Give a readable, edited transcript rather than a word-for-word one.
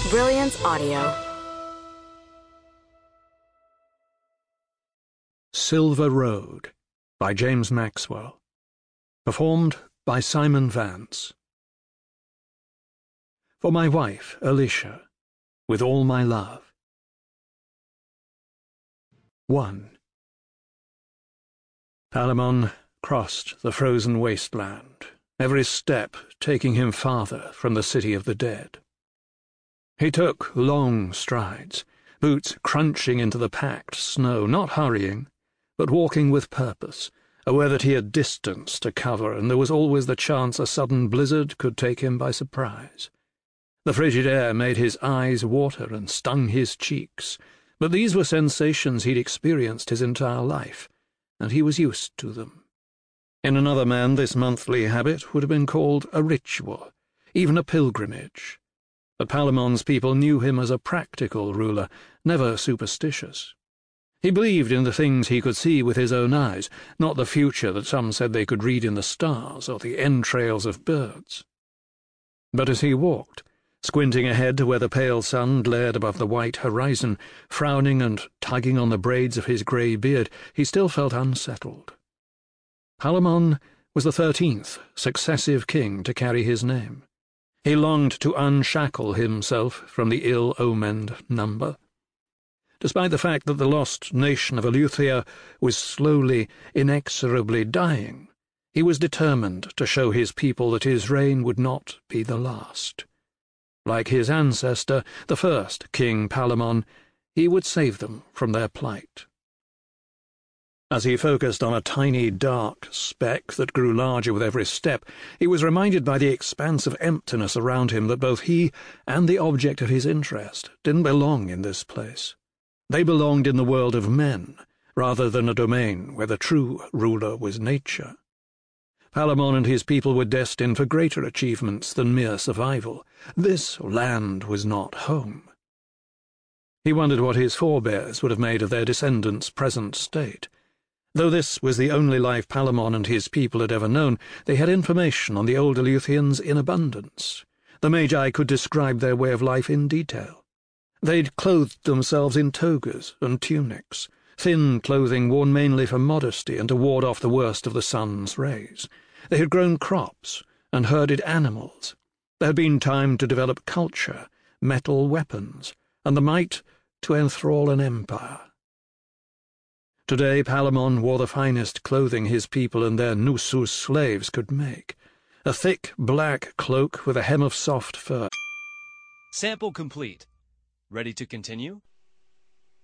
Brilliance Audio. Silver Road by James Maxwell. Performed by Simon Vance. For my wife, Alicia, with all my love. 1. Palamon crossed the frozen wasteland, every step taking him farther from the city of the dead. He took long strides, boots crunching into the packed snow, not hurrying, but walking with purpose, aware that he had distance to cover, and there was always the chance a sudden blizzard could take him by surprise. The frigid air made his eyes water and stung his cheeks, but these were sensations he'd experienced his entire life, and he was used to them. In another man this monthly habit would have been called a ritual, even a pilgrimage. But Palamon's people knew him as a practical ruler, never superstitious. He believed in the things he could see with his own eyes, not the future that some said they could read in the stars or the entrails of birds. But as he walked, squinting ahead to where the pale sun glared above the white horizon, frowning and tugging on the braids of his grey beard, he still felt unsettled. Palamon was the 13th successive king to carry his name. He longed to unshackle himself from the ill-omened number. Despite the fact that the lost nation of Eleuthia was slowly, inexorably dying, he was determined to show his people that his reign would not be the last. Like his ancestor, the first King Palamon, he would save them from their plight. As he focused on a tiny, dark speck that grew larger with every step, he was reminded by the expanse of emptiness around him that both he and the object of his interest didn't belong in this place. They belonged in the world of men, rather than a domain where the true ruler was nature. Palamon and his people were destined for greater achievements than mere survival. This land was not home. He wondered what his forebears would have made of their descendants' present state. Though this was the only life Palamon and his people had ever known, they had information on the old Eleuthians in abundance. The Magi could describe their way of life in detail. They'd clothed themselves in togas and tunics, thin clothing worn mainly for modesty and to ward off the worst of the sun's rays. They had grown crops and herded animals. There had been time to develop culture, metal weapons, and the might to enthrall an empire. Today Palamon wore the finest clothing his people and their Nusus slaves could make, a thick black cloak with a hem of soft fur. Sample complete. Ready to continue?